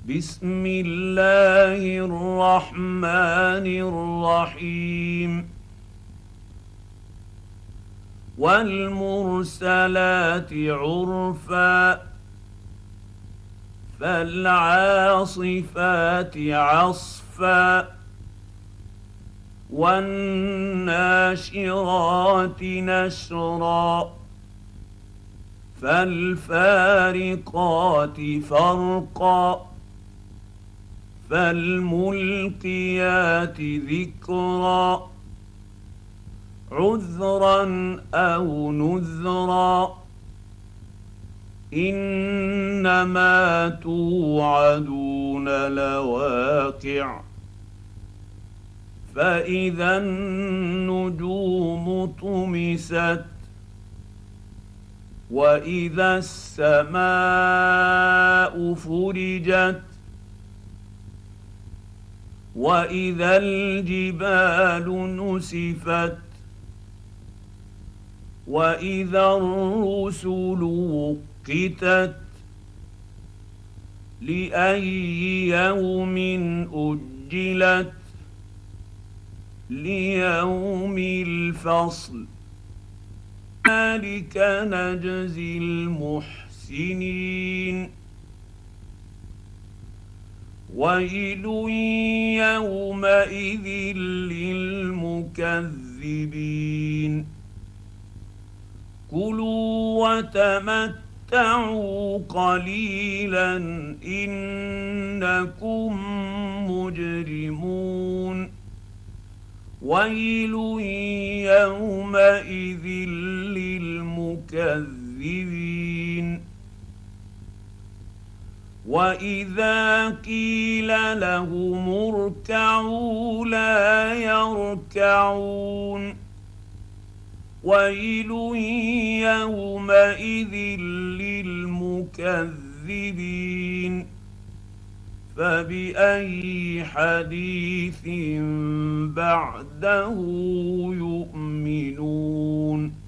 بسم الله الرحمن الرحيم والمرسلات عرفا فالعاصفات عصفا والناشرات نشرا فالفارقات فرقا فالملقيات ذكرا عذرا أو نذرا إنما توعدون لواقع فإذا النجوم طمست وإذا السماء فرجت وإذا الجبال نسفت وإذا الرسل وقتت لأي يوم أجلت ليوم الفصل ذلك نجزي المحسنين ويل يومئذ للمكذبين كلوا وتمتعوا قليلا إنكم مجرمون ويل يومئذ للمكذبين وإذا قيل لهم اركعوا لا يركعون ويل يومئذ للمكذبين فبأي حديث بعده يؤمنون